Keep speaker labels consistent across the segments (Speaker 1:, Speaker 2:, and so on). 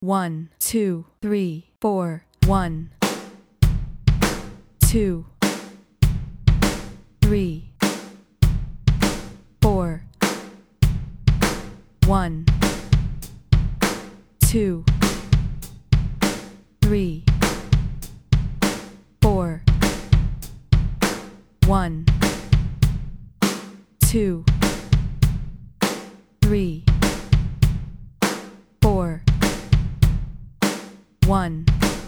Speaker 1: 1, 2, 3, 4, 1, 2, 3, 4, 1, 2, 3, 4, 1, 2, 3, 4, 1,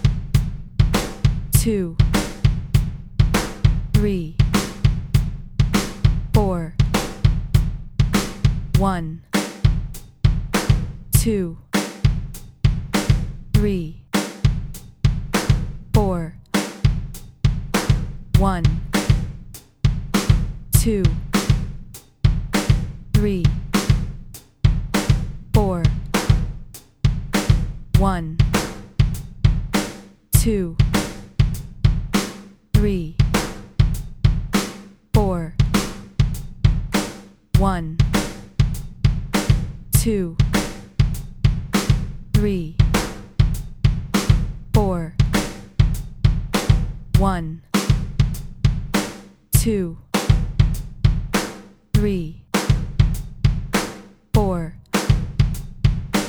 Speaker 1: 2, 3, 4, 1, 2, 3, 4, 1, 2, 3, 4, 1, 2, 3, 4, 1, 2, 3, 4, 1, 2, 3, 4,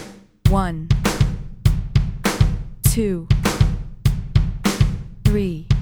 Speaker 1: 1, 2, 3,